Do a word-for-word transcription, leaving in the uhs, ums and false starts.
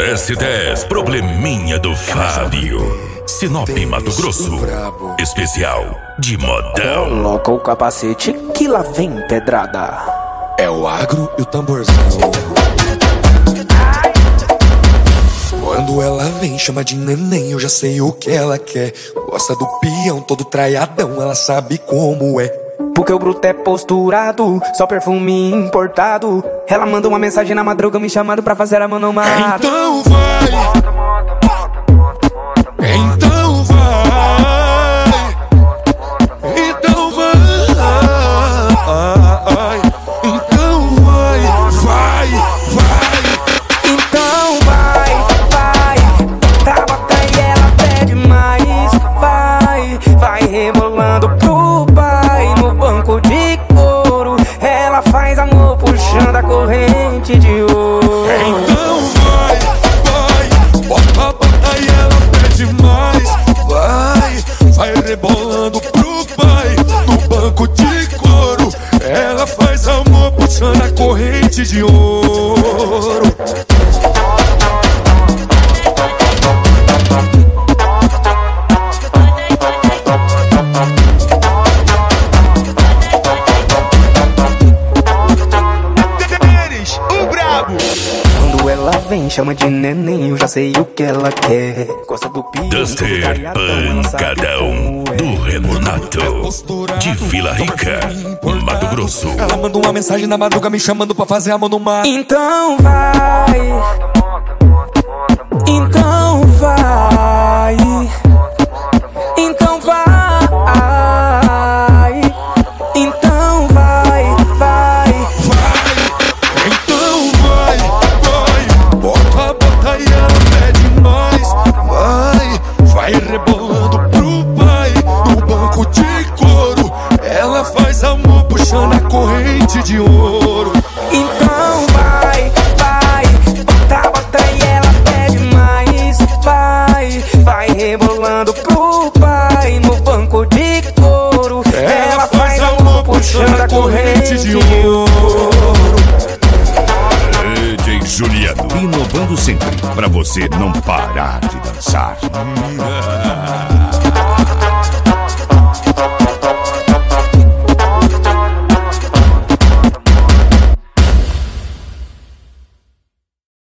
S dez Probleminha do Fábio. Sinop, Mato Grosso. Especial de modão. Coloca o capacete que lá vem pedrada. É o agro e o tamborzão. Quando ela vem, chama de neném, eu já sei o que ela quer. Gosta do peão, todo traiadão, ela sabe como é. Porque o bruto é posturado, só perfume importado. Ela manda uma mensagem na madruga me chamando pra fazer a manomada. Então vai, então vai, então vai, então vai, vai, vai. Então vai, vai, tá bota e ela pede mais. Vai, vai rebolando pro pai no banco de couro. Ela faz amor puxando a corrente de ouro. Então vai, vai, bota, bota e ela pede mais. Vai, vai rebolando pro pai no banco de couro. Ela faz amor puxando a corrente de ouro. Quando ela vem, chama de neném, eu já sei o que ela quer. Gosta do piso, Duster Pancadão do Remonato, de Vila Rica, Mato Grosso. Ela manda uma mensagem na madruga me chamando pra fazer amor no mar. Então vai, então vai, então vai, então vai, vai, então vai, vai, bota, bota e ela pede mais. Vai, vai rebolando pro pai no banco de couro. Ela faz amor puxando a corrente de ouro. então vai, vai, bota, bota e ela pede mais. Vai, vai rebolando pro pai no banco de couro. Ela faz amor puxando a corrente de ouro. D J Juliano, inovando sempre pra você não parar de dançar.